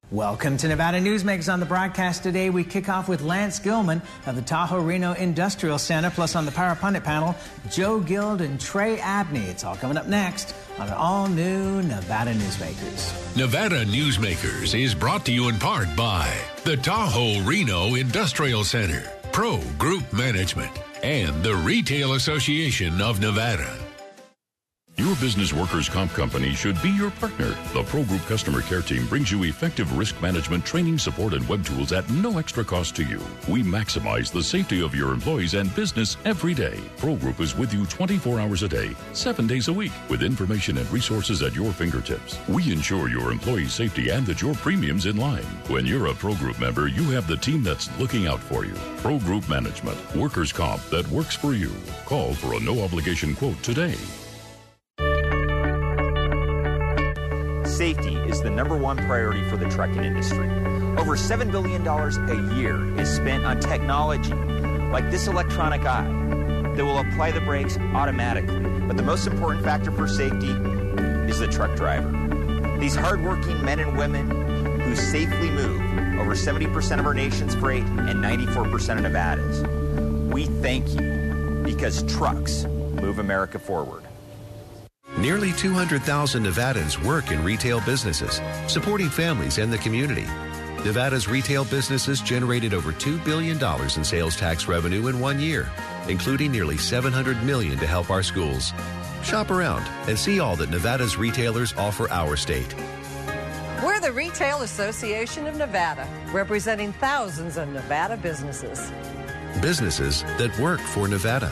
Welcome to Nevada Newsmakers. On the broadcast today, we kick off with Lance Gilman of the Tahoe Reno Industrial Center, plus on the Power Pundit panel, Joe Guild and Trey Abney. It's all coming up next on an all-new Nevada Newsmakers. Nevada Newsmakers is brought to you in part by the Tahoe Reno Industrial Center, Pro Group Management, and the Retail Association of Nevada. Your business workers' comp company should be your partner. The Pro Group Customer Care Team brings you effective risk management, training, support, and web tools at no extra cost to you. We maximize the safety of your employees and business every day. Pro Group is with you 24 hours a day, 7 days a week, with information and resources at your fingertips. We ensure your employee safety and that your premium's in line. When you're a Pro Group member, you have the team that's looking out for you. Pro Group Management, workers' comp that works for you. Call for a no-obligation quote today. Safety is the number one priority for the trucking industry. Over $7 billion a year is spent on technology like this electronic eye that will apply the brakes automatically. But the most important factor for safety is the truck driver. These hardworking men and women who safely move over 70% of our nation's freight and 94% of Nevada's. We thank you because trucks move America forward. Nearly 200,000 Nevadans work in retail businesses, supporting families and the community. Nevada's retail businesses generated over $2 billion in sales tax revenue in 1 year, including nearly $700 million to help our schools. Shop around and see all that Nevada's retailers offer our state. We're the Retail Association of Nevada, representing thousands of Nevada businesses. Businesses that work for Nevada.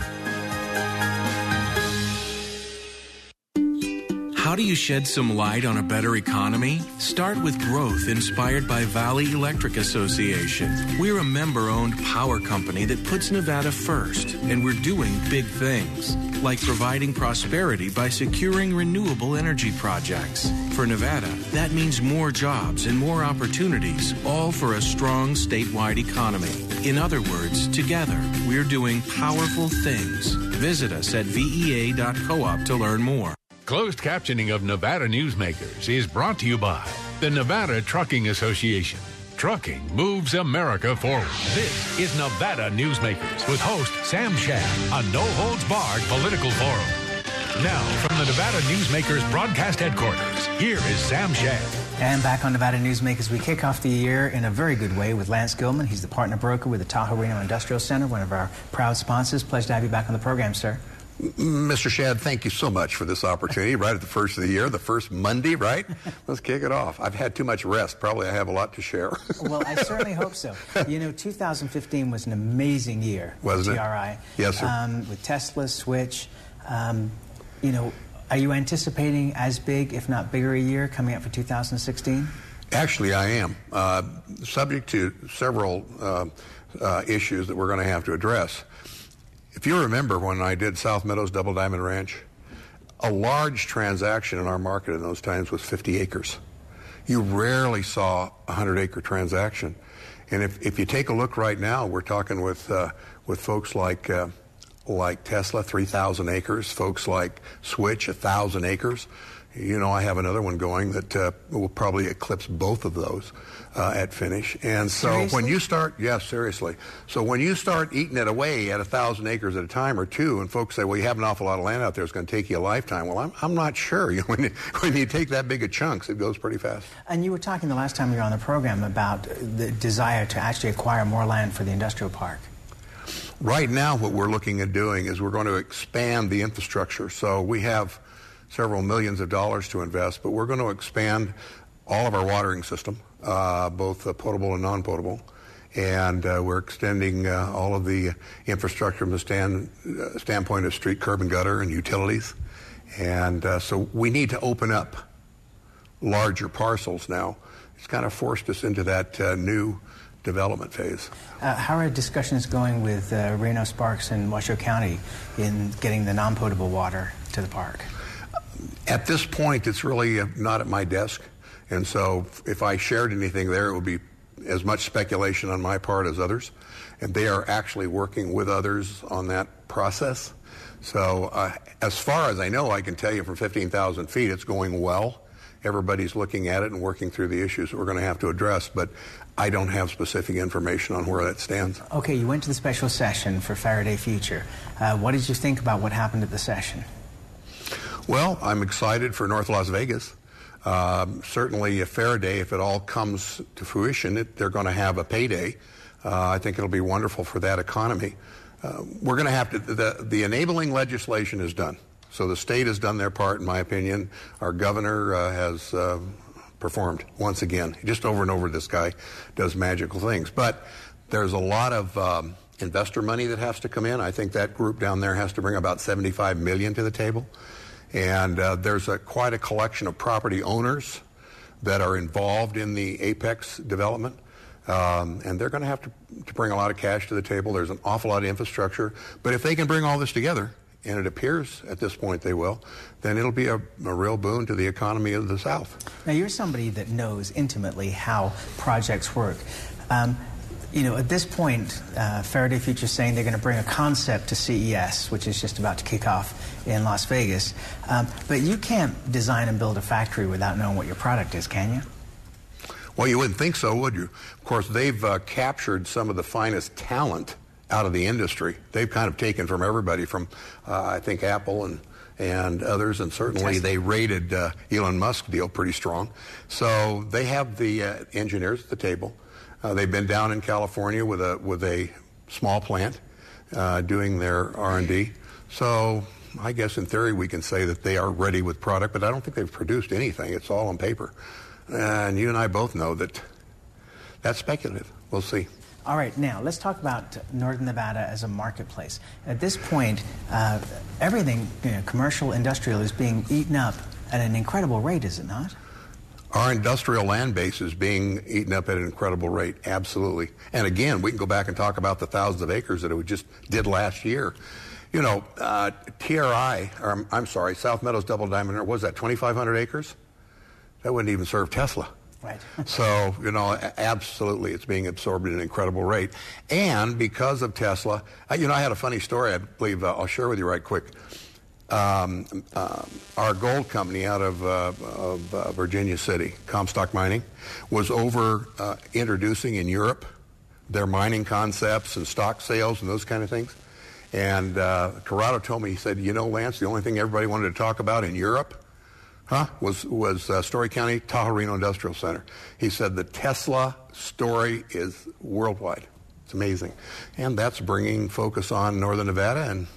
How do you shed some light on a better economy? Start with growth inspired by Valley Electric Association. We're a member-owned power company that puts Nevada first, and we're doing big things, like providing prosperity by securing renewable energy projects. For Nevada, that means more jobs and more opportunities, all for a strong statewide economy. In other words, together, we're doing powerful things. Visit us at vea.coop to learn more. Closed captioning of Nevada Newsmakers is brought to you by the Nevada Trucking Association. Trucking moves America forward. This is Nevada Newsmakers with host Sam Shad, a no-holds-barred political forum. Now, from the Nevada Newsmakers broadcast headquarters, here is Sam Shad. And back on Nevada Newsmakers, we kick off the year in a very good way with Lance Gilman. He's the partner broker with the Tahoe Reno Industrial Center, one of our proud sponsors. Pleasure to have you back on the program, sir. Mr. Shad, thank you so much for this opportunity right at the first of the year, the first Monday, right? Let's kick it off. I've had too much rest. Probably I have a lot to share. Well, I certainly hope so. You know, 2015 was an amazing year. Wasn't it? TRI. Yes, sir. With Tesla, Switch. You know, are you anticipating as big, if not bigger, a year coming up for 2016? Actually, I am. Subject to several issues that we're going to have to address. If you remember when I did South Meadows Double Diamond Ranch, a large transaction in our market in those times was 50 acres. You rarely saw a 100-acre transaction. And if you take a look right now, we're talking with folks like Tesla, 3,000 acres, folks like Switch, 1,000 acres. You know, I have another one going that will probably eclipse both of those at finish. And so Seriously? when you start, yes, seriously. So when you start eating it away at 1,000 acres at a time or two, and folks say, well, you have an awful lot of land out there, it's going to take you a lifetime. Well, I'm not sure. You know, when you take that big of chunks, it goes pretty fast. And you were talking the last time you were on the program about the desire to actually acquire more land for the industrial park. Right now, what we're looking at doing is we're going to expand the infrastructure. So we have several millions of dollars to invest, but we're going to expand all of our watering system, both potable and non-potable, and we're extending all of the infrastructure from the standpoint of street, curb, and gutter, and utilities. And so we need to open up larger parcels now. It's kind of forced us into that new development phase. How are discussions going with Reno Sparks and Washoe County in getting the non-potable water to the park? At this point, it's really not at my desk. And so if I shared anything there, it would be as much speculation on my part as others. And they are actually working with others on that process. So as far as I know, I can tell you from 15,000 feet, it's going well. everybody's looking at it and working through the issues that we're going to have to address, but I don't have specific information on where that stands. Okay, you went to the special session for Faraday Future. What did you think about what happened at the session? Well, I'm excited for North Las Vegas. Certainly, Faraday, if it all comes to fruition, they're going to have a payday. I think it'll be wonderful for that economy. We're going to have to, the enabling legislation is done. So the state has done their part, in my opinion. Our governor has performed once again. Just over and over, this guy does magical things. But there's a lot of investor money that has to come in. I think that group down there has to bring about $75 million to the table. And there's quite a collection of property owners that are involved in the Apex development. And they're going to have to bring a lot of cash to the table. There's an awful lot of infrastructure. But if they can bring all this together, and it appears at this point they will, then it'll be a real boon to the economy of the South. Now, you're somebody that knows intimately how projects work. At this point, Faraday Future is saying they're going to bring a concept to CES, which is just about to kick off in Las Vegas. But you can't design and build a factory without knowing what your product is, can you? Well, you wouldn't think so, would you? Of course, they've captured some of the finest talent out of the industry. They've kind of taken from everybody from, I think, Apple and others, and certainly they rated Elon Musk's deal pretty strong. So they have the engineers at the table. They've been down in California with a small plant doing their R&D. So I guess in theory we can say that they are ready with product, but I don't think they've produced anything. It's all on paper. And you and I both know that that's speculative. We'll see. All right, now let's talk about Northern Nevada as a marketplace. At this point, everything, commercial, industrial, is being eaten up at an incredible rate, is it not? Our industrial land base is being eaten up at an incredible rate, absolutely. And again, we can go back and talk about the thousands of acres that it just did last year. South Meadows Double Diamond, what was that, 2,500 acres? That wouldn't even serve Tesla. Right. So, absolutely, it's being absorbed at an incredible rate. And because of Tesla, I had a funny story I believe I'll share with you right quick. Our gold company out of Virginia City, Comstock Mining, was over introducing in Europe their mining concepts and stock sales and those kind of things. And Corrado told me, he said, Lance, the only thing everybody wanted to talk about in Europe was Story County Tahoe Reno Industrial Center. He said the Tesla story is worldwide. It's amazing. And that's bringing focus on Northern Nevada, and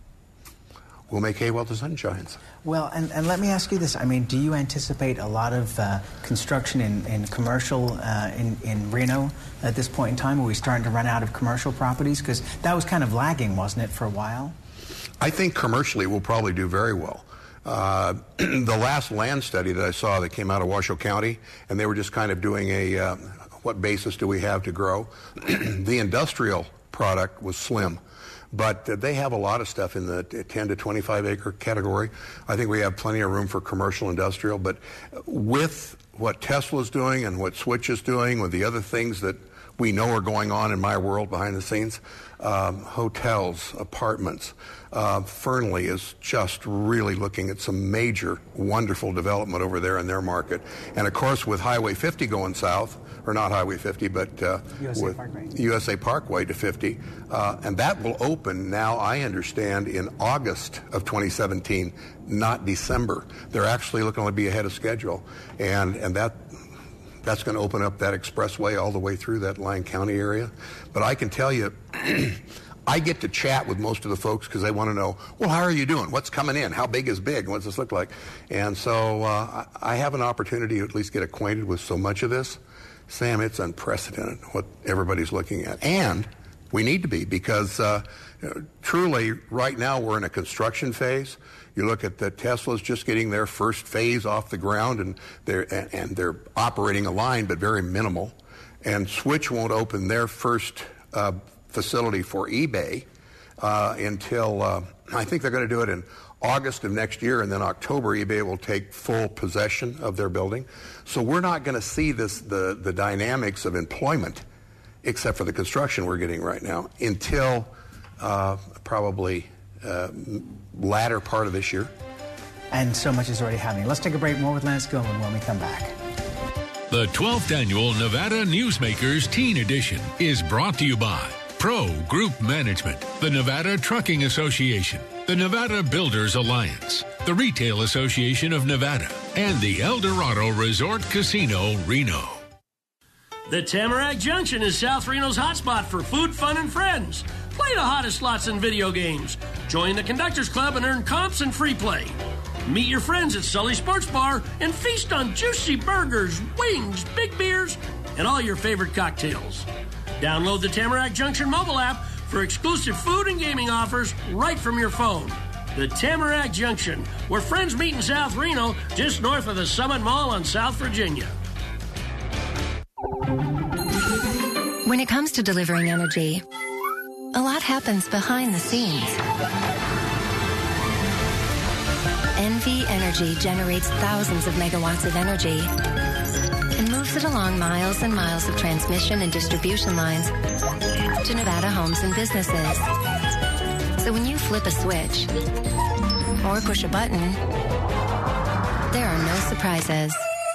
we'll make hay while the sun shines. Well, and let me ask you this. I mean, do you anticipate a lot of construction in commercial in Reno at this point in time? Are we starting to run out of commercial properties? Because that was kind of lagging, wasn't it, for a while? I think commercially we'll probably do very well. The last land study that I saw that came out of Washoe County, and they were just kind of doing a what basis do we have to grow? The industrial product was slim. But they have a lot of stuff in the 10 to 25 acre category. I think we have plenty of room for commercial industrial. But with what Tesla's doing and what Switch is doing, with the other things that we know are going on in my world behind the scenes, hotels, apartments, Fernley is just really looking at some major, wonderful development over there in their market. And of course, with Highway 50 going south, or not Highway 50, but USA Parkway to 50, and that will open now, I understand, in August of 2017, not December. They're actually looking to be ahead of schedule, and that's going to open up that expressway all the way through that Lyon County area. But I can tell you, I get to chat with most of the folks because they want to know, well, how are you doing? What's coming in? How big is big? What's this look like? And so I have an opportunity to at least get acquainted with so much of this. Sam, it's unprecedented what everybody's looking at. And we need to be, because truly right now we're in a construction phase. You look at the Tesla's just getting their first phase off the ground, and they're operating a line, but very minimal. And Switch won't open their first facility for eBay until I think they're going to do it in August of next year, and then October eBay will take full possession of their building. So we're not going to see the dynamics of employment, except for the construction we're getting right now, until probably latter part of this year. And so much is already happening. Let's take a break. More with Lance Gilman when we come back. The 12th Annual Nevada Newsmakers Teen Edition is brought to you by Pro Group Management, the Nevada Trucking Association, the Nevada Builders Alliance, the Retail Association of Nevada, and the El Dorado Resort Casino, Reno. The Tamarack Junction is South Reno's hotspot for food, fun, and friends. Play the hottest slots and video games. Join the Conductors Club and earn comps and free play. Meet your friends at Sully Sports Bar and feast on juicy burgers, wings, big beers, and all your favorite cocktails. Download the Tamarack Junction mobile app for exclusive food and gaming offers right from your phone. The Tamarack Junction, where friends meet in South Reno, just north of the Summit Mall on South Virginia. When it comes to delivering energy, a lot happens behind the scenes. NV Energy generates thousands of megawatts of energy and moves it along miles and miles of transmission and distribution lines to Nevada homes and businesses. So when you flip a switch or push a button, there are no surprises.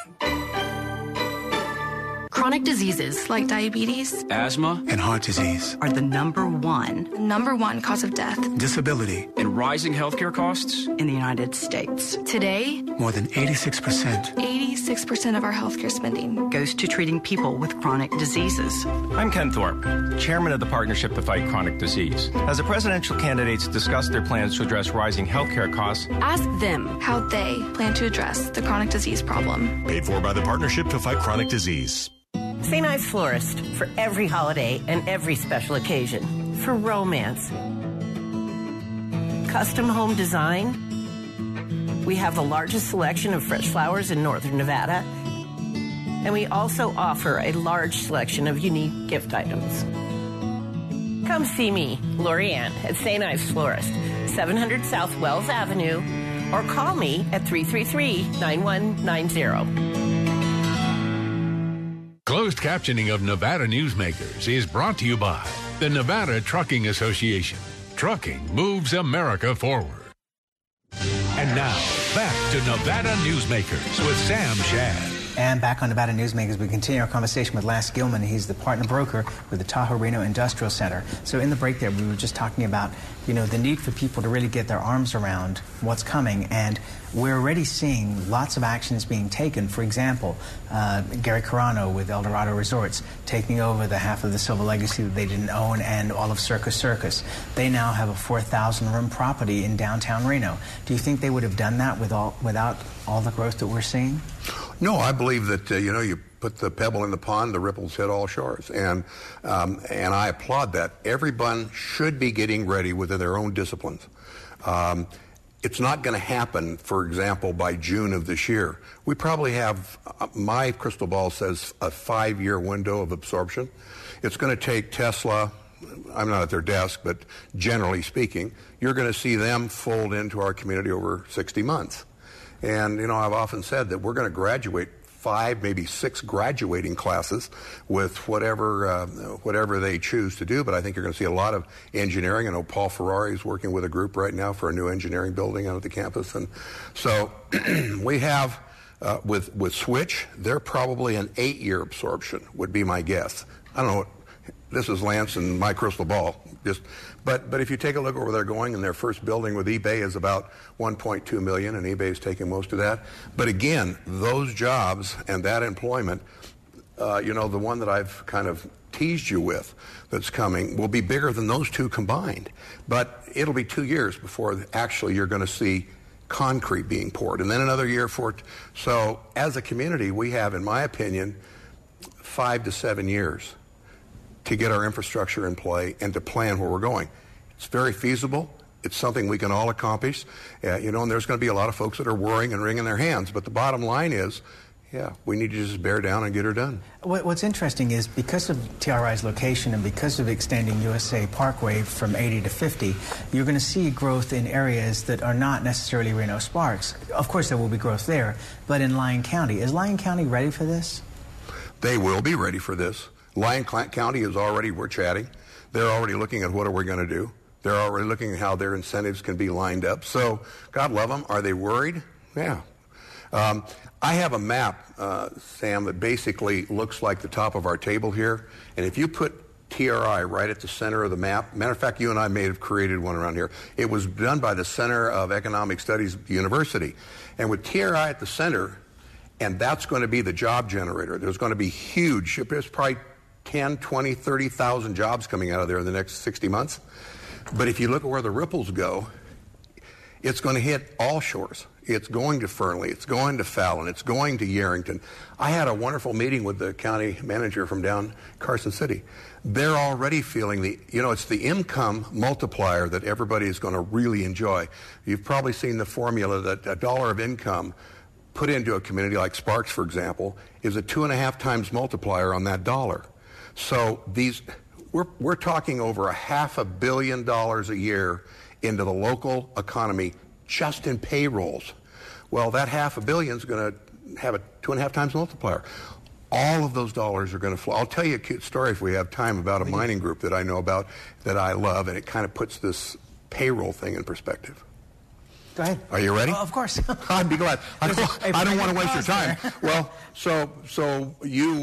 Chronic diseases like diabetes, asthma, and heart disease are the number one cause of death, disability, and rising healthcare costs in the United States. Today, more than 86% of our healthcare spending goes to treating people with chronic diseases. I'm Ken Thorpe, chairman of the Partnership to Fight Chronic Disease. As the presidential candidates discuss their plans to address rising healthcare costs, ask them how they plan to address the chronic disease problem. Paid for by the Partnership to Fight Chronic Disease. St. Ives Florist, for every holiday and every special occasion. For romance. Custom home design. We have the largest selection of fresh flowers in northern Nevada. And we also offer a large selection of unique gift items. Come see me, Lori Ann, at St. Ives Florist, 700 South Wells Avenue, or call me at 333-9190. Closed captioning of Nevada Newsmakers is brought to you by the Nevada Trucking Association. Trucking moves America forward. And now, back to Nevada Newsmakers with Sam Shad. And back on Nevada Newsmakers, we continue our conversation with Lance Gilman. He's the partner broker with the Tahoe Reno Industrial Center. So in the break there, we were just talking about, the need for people to really get their arms around what's coming. And we're already seeing lots of actions being taken. For example, Gary Carano with El Dorado Resorts taking over the half of the Silver Legacy that they didn't own and all of Circus. They now have a 4,000-room property in downtown Reno. Do you think they would have done that without all the growth that we're seeing? No, I believe that, you put the pebble in the pond, the ripples hit all shores. And I applaud that. Everyone should be getting ready within their own disciplines. It's not going to happen, for example, by June of this year. We probably have, my crystal ball says, a 5-year window of absorption. It's going to take Tesla, I'm not at their desk, but generally speaking, you're going to see them fold into our community over 60 months. And, I've often said that we're going to graduate 5, maybe 6 graduating classes with whatever they choose to do. But I think you're going to see a lot of engineering. I know Paul Ferrari is working with a group right now for a new engineering building out at the campus. And so we have, with Switch, they're probably an 8-year absorption, would be my guess. I don't know. This is Lance and my crystal ball. But if you take a look at where they're going, and their first building with eBay is about $1.2 million, and eBay is taking most of that. But again, those jobs and that employment, the one that I've kind of teased you with that's coming will be bigger than those two combined. But it'll be 2 years before actually you're going to see concrete being poured, and then another year for it. So as a community, we have, in my opinion, 5 to 7 years to get our infrastructure in play and to plan where we're going. It's very feasible. It's something we can all accomplish. And there's going to be a lot of folks that are worrying and wringing their hands. But the bottom line is, we need to just bear down and get her done. What's interesting is because of TRI's location and because of extending USA Parkway from 80 to 50, you're going to see growth in areas that are not necessarily Reno Sparks. Of course, there will be growth there, but in Lyon County. Is Lyon County ready for this? They will be ready for this. Lyon County is already, we're chatting. They're already looking at what are we going to do. They're already looking at how their incentives can be lined up. So, God love them. Are they worried? Yeah. I have a map, Sam, that basically looks like the top of our table here. And if you put TRI right at the center of the map, matter of fact, you and I may have created one around here. It was done by the Center of Economic Studies University. And with TRI at the center, and that's going to be the job generator. There's going to be huge, there's probably 10, 20, 30,000 jobs coming out of there in the next 60 months. But if you look at where the ripples go, it's going to hit all shores. It's going to Fernley. It's going to Fallon. It's going to Yerington. I had a wonderful meeting with the county manager from down Carson City. They're already feeling it's the income multiplier that everybody is going to really enjoy. You've probably seen the formula that a dollar of income put into a community like Sparks, for example, is a 2.5 times multiplier on that dollar. So we're talking over $500 million a year into the local economy just in payrolls. Well, that $500 million is going to have a 2.5 times multiplier. All of those dollars are going to flow. I'll tell you a cute story if we have time about a mining group that I know about that I love, and it kind of puts this payroll thing in perspective. Go ahead. Are you ready? Oh, of course. I'd be glad. I don't want to waste your time. Well, so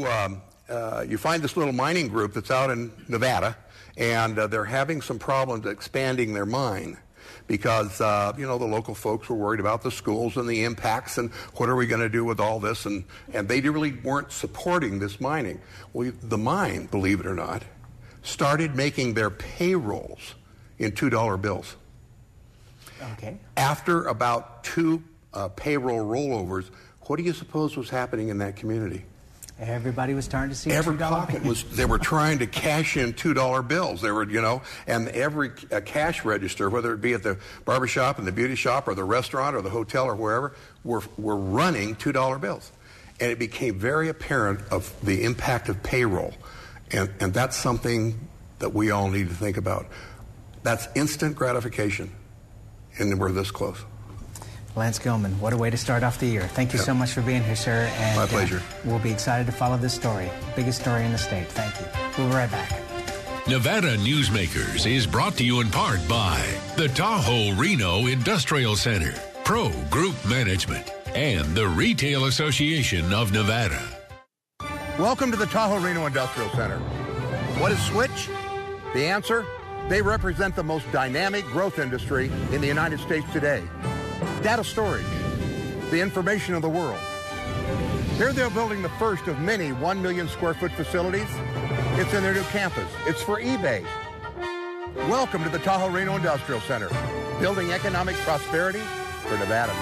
you find this little mining group that's out in Nevada, and they're having some problems expanding their mine because, the local folks were worried about the schools and the impacts and what are we going to do with all this, and they really weren't supporting this mining. Well, the mine, believe it or not, started making their payrolls in $2 bills. Okay. After about 2 payroll rollovers, what do you suppose was happening in that community? Everybody was starting to see every $2 pocket was. They were trying to cash in $2 bills. They were, and every cash register, whether it be at the barbershop and the beauty shop or the restaurant or the hotel or wherever, were running $2 bills, and it became very apparent of the impact of payroll, and that's something that we all need to think about. That's instant gratification, and we're this close. Lance Gilman, what a way to start off the year. Thank you so much for being here, sir. And, my pleasure. We'll be excited to follow this story. Biggest story in the state. Thank you. We'll be right back. Nevada Newsmakers is brought to you in part by the Tahoe Reno Industrial Center, Pro Group Management, and the Retail Association of Nevada. Welcome to the Tahoe Reno Industrial Center. What is Switch? The answer? They represent the most dynamic growth industry in the United States today. Data storage, the information of the world. Here they're building the first of many 1 million square foot facilities. It's in their new campus. It's for eBay. Welcome to the Tahoe Reno Industrial Center, building economic prosperity for Nevadans.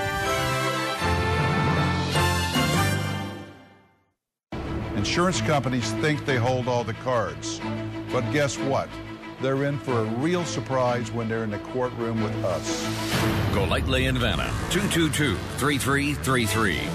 Insurance companies think they hold all the cards, but guess what? They're in for a real surprise when they're in the courtroom with us. Golightly in Nevada, 222-3333.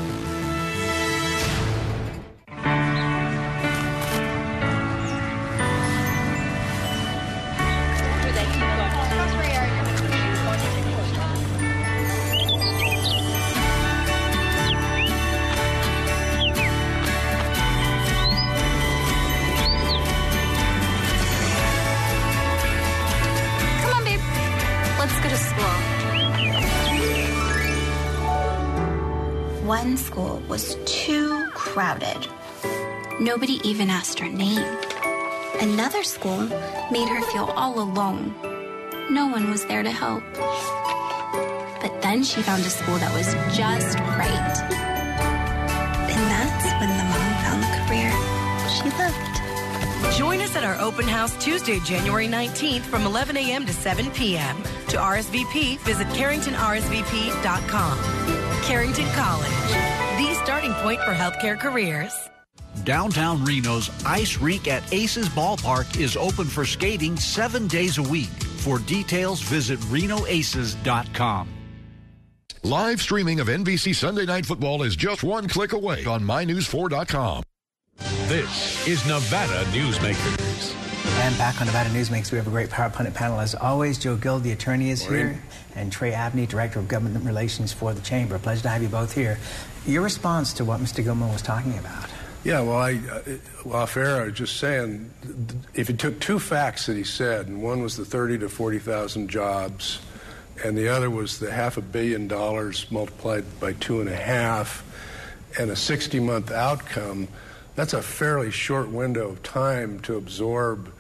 One school was too crowded. Nobody even asked her name. Another school made her feel all alone. No one was there to help. But then she found a school that was just right. And that's when the mom found the career she loved. Join us at our open house Tuesday, January 19th from 11 a.m. to 7 p.m. To RSVP, visit CarringtonRSVP.com. Carrington College, the starting point for healthcare careers. Downtown Reno's ice rink at Aces Ballpark is open for skating 7 days a week. For details, visit RenoAces.com. Live streaming of NBC Sunday Night Football is just one click away on MyNews4.com. This is Nevada Newsmakers. And back on Nevada Newsmakers, we have a great Power Pundit panel. As always, Joe Gild, the attorney, is here, and Trey Abney, Director of Government Relations for the Chamber. Pleasure to have you both here. Your response to what Mr. Gilman was talking about? Yeah, well, off air, I was just saying, if you took two facts that he said, and one was the 30 to 40,000 jobs, and the other was the $500 million multiplied by 2.5, and a 60-month outcome, that's a fairly short window of time to absorb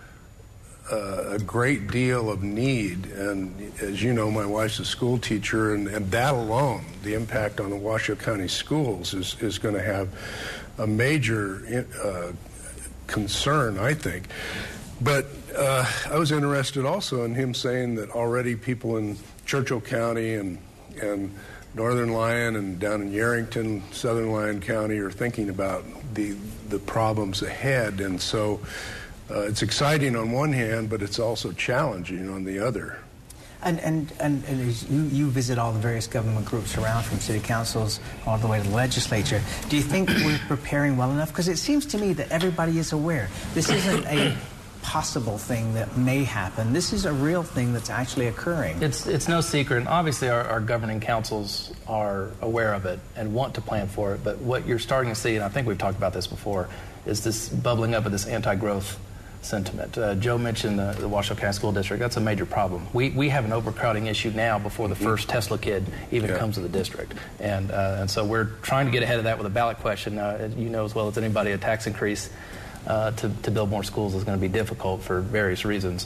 a great deal of need. And as you know, my wife's a school teacher, and that alone, the impact on the Washoe County schools is going to have a major concern, I think. But I was interested also in him saying that already people in Churchill County and Northern Lyon and down in Yerington, Southern Lyon County are thinking about the problems ahead. And so it's exciting on one hand, but it's also challenging on the other. And as you visit all the various government groups around, from city councils all the way to the legislature, do you think we're preparing well enough? Because it seems to me that everybody is aware. This isn't a possible thing that may happen. This is a real thing that's actually occurring. It's no secret. And obviously our governing councils are aware of it and want to plan for it. But what you're starting to see, and I think we've talked about this before, is this bubbling up of this anti-growth sentiment. Joe mentioned the Washoe County School District. That's a major problem. We have an overcrowding issue now before the first Tesla kid even comes to the district. And so we're trying to get ahead of that with a ballot question. You know as well as anybody, a tax increase to build more schools is going to be difficult for various reasons.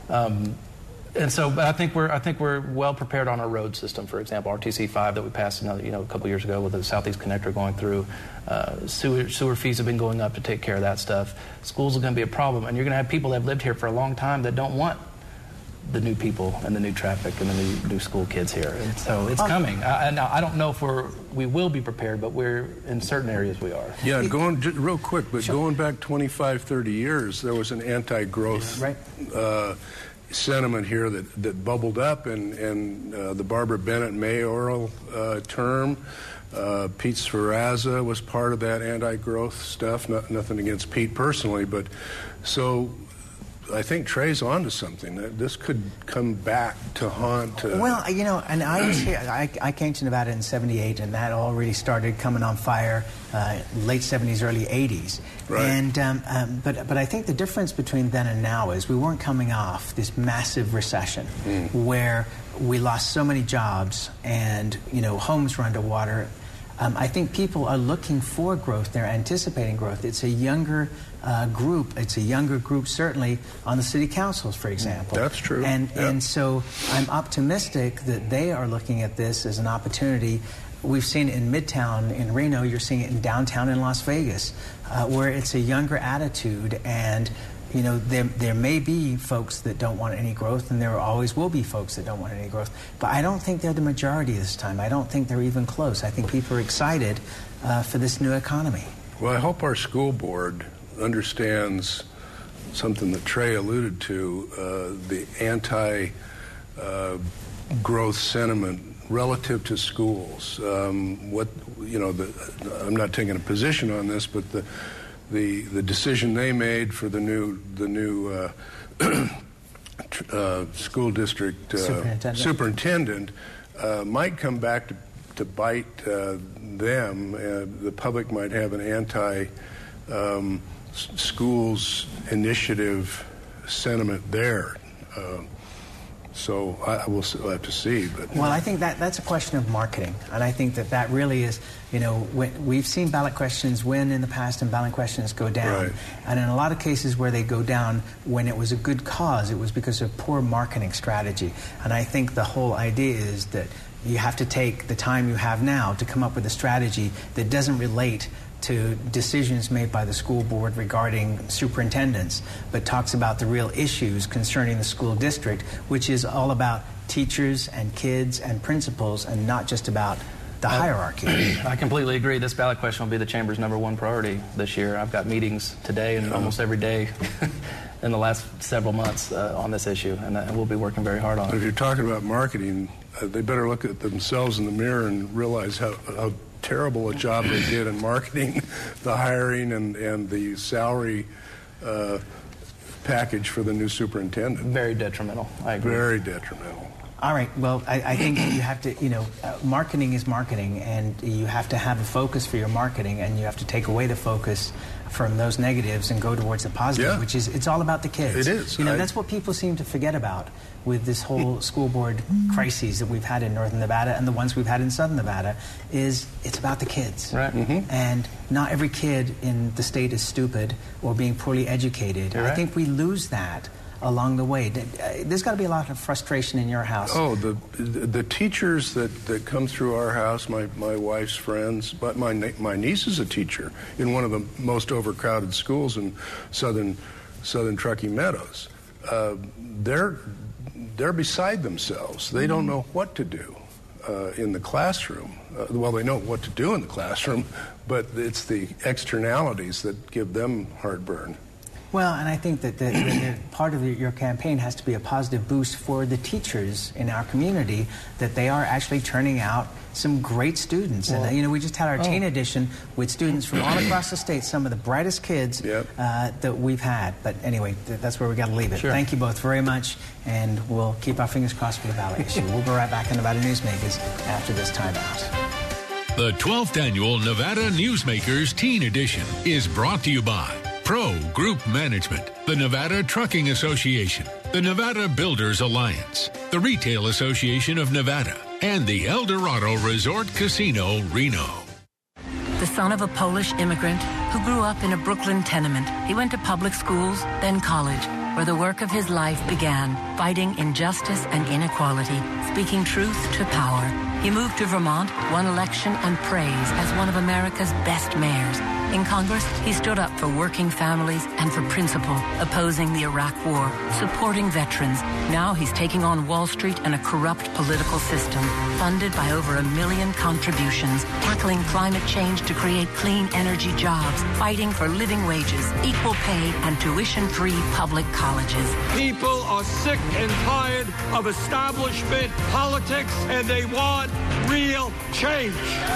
And so, but I think we're well prepared on our road system. For example, RTC 5 that we passed a couple years ago with the Southeast Connector going through. Sewer fees have been going up to take care of that stuff. Schools are going to be a problem, and you're going to have people that have lived here for a long time that don't want the new people and the new traffic and the new school kids here. And so it's coming. Now, I don't know if we will be prepared, but we're in certain areas we are. Yeah, going real quick, but going back 25, 30 years, there was an anti-growth sentiment here that bubbled up, and the Barbara Bennett mayoral term, Pete Sferrazza was part of that anti-growth stuff. Nothing against Pete personally, but so I think Trey's onto something. This could come back to haunt. Well, and I was here. I came to Nevada in '78, and that already started coming on fire late '70s, early '80s. Right. And but I think the difference between then and now is we weren't coming off this massive recession where we lost so many jobs and homes were underwater. I think people are looking for growth. They're anticipating growth. It's a younger group. It's a younger group, certainly, on the city councils, for example. That's true. And so I'm optimistic that they are looking at this as an opportunity. We've seen it in Midtown in Reno. You're seeing it in downtown in Las Vegas, where it's a younger attitude. And there may be folks that don't want any growth, and there always will be folks that don't want any growth. But I don't think they're the majority this time. I don't think they're even close. I think people are excited for this new economy. Well, I hope our school board understands something that Trey alluded to, the anti-growth sentiment relative to schools. I'm not taking a position on this, but the decision they made for the new school district superintendent might come back to bite them. The public might have an anti-schools initiative sentiment there. So we'll have to see. But well, I think that's a question of marketing, and I think that really is. We've seen ballot questions win in the past, and ballot questions go down. Right. And in a lot of cases where they go down, when it was a good cause, it was because of poor marketing strategy. And I think the whole idea is that you have to take the time you have now to come up with a strategy that doesn't relate to decisions made by the school board regarding superintendents, but talks about the real issues concerning the school district, which is all about teachers and kids and principals and not just about the hierarchy. I completely agree. This ballot question will be the Chamber's #1 priority this year. I've got meetings today and almost every day in the last several months on this issue, and we'll be working very hard on it. If you're talking about marketing, they better look at themselves in the mirror and realize how terrible a job they did in marketing the hiring and the salary package for the new superintendent. Very detrimental, I agree. Very detrimental. All right. Well, I think you have to, marketing is marketing, and you have to have a focus for your marketing, and you have to take away the focus from those negatives and go towards the positive, which is, it's all about the kids. It is. That's what people seem to forget about with this whole school board crises that we've had in Northern Nevada and the ones we've had in Southern Nevada, is it's about the kids. Right. Mm-hmm. And not every kid in the state is stupid or being poorly educated. Right. I think we lose that along the way. There's got to be a lot of frustration in your house. Oh, the teachers that come through our house, my wife's friends, but my niece is a teacher in one of the most overcrowded schools in southern Truckee Meadows. They're beside themselves. They don't know what to do in the classroom. Well, they know what to do in the classroom, but it's the externalities that give them heartburn. Well, and I think that the part of your campaign has to be a positive boost for the teachers in our community, that they are actually turning out some great students. Well, and, we just had our teen edition with students from all across the state, some of the brightest kids that we've had. But anyway, that's where we got to leave it. Sure. Thank you both very much, and we'll keep our fingers crossed for the ballot issue. We'll be right back in Nevada Newsmakers after this timeout. The 12th Annual Nevada Newsmakers Teen Edition is brought to you by Pro Group Management, the Nevada Trucking Association, the Nevada Builders Alliance, the Retail Association of Nevada, and the El Dorado Resort Casino, Reno. The son of a Polish immigrant who grew up in a Brooklyn tenement, he went to public schools, then college, where the work of his life began, fighting injustice and inequality, speaking truth to power. He moved to Vermont, won election and praise as one of America's best mayors. In Congress, he stood up for working families and for principle, opposing the Iraq War, supporting veterans. Now he's taking on Wall Street and a corrupt political system, funded by over 1 million contributions, tackling climate change to create clean energy jobs, fighting for living wages, equal pay, and tuition-free public colleges. People are sick and tired of establishment politics, and they want real change.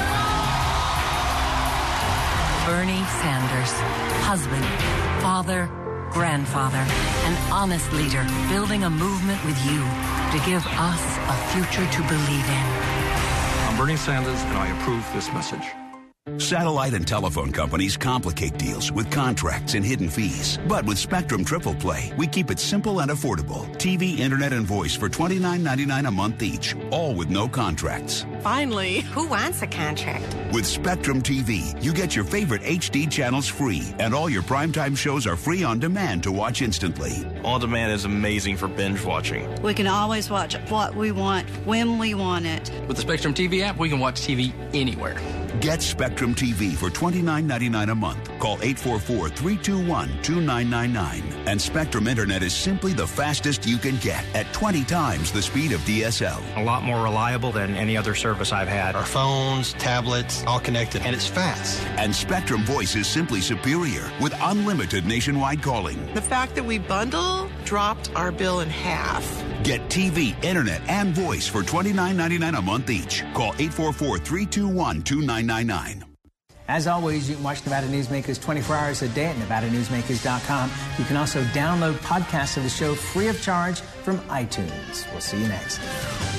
Bernie Sanders, husband, father, grandfather, an honest leader, building a movement with you to give us a future to believe in. I'm Bernie Sanders, and I approve this message. Satellite and telephone companies complicate deals with contracts and hidden fees. But with Spectrum Triple Play, we keep it simple and affordable. TV, internet, and voice for $29.99 a month each, all with no contracts. Finally, who wants a contract? With Spectrum TV, you get your favorite HD channels free, and all your primetime shows are free on demand to watch instantly. On demand is amazing for binge watching. We can always watch what we want, when we want it. With the Spectrum TV app, we can watch TV anywhere. Get Spectrum TV for $29.99 a month. Call 844-321-2999. And Spectrum Internet is simply the fastest you can get at 20 times the speed of DSL. A lot more reliable than any other service I've had. Our phones, tablets, all connected, and it's fast. And Spectrum Voice is simply superior with unlimited nationwide calling. The fact that we bundle dropped our bill in half. Get TV, internet, and voice for $29.99 a month each. Call 844-321-2999. As always, you can watch Nevada Newsmakers 24 hours a day at NevadaNewsmakers.com. You can also download podcasts of the show free of charge from iTunes. We'll see you next.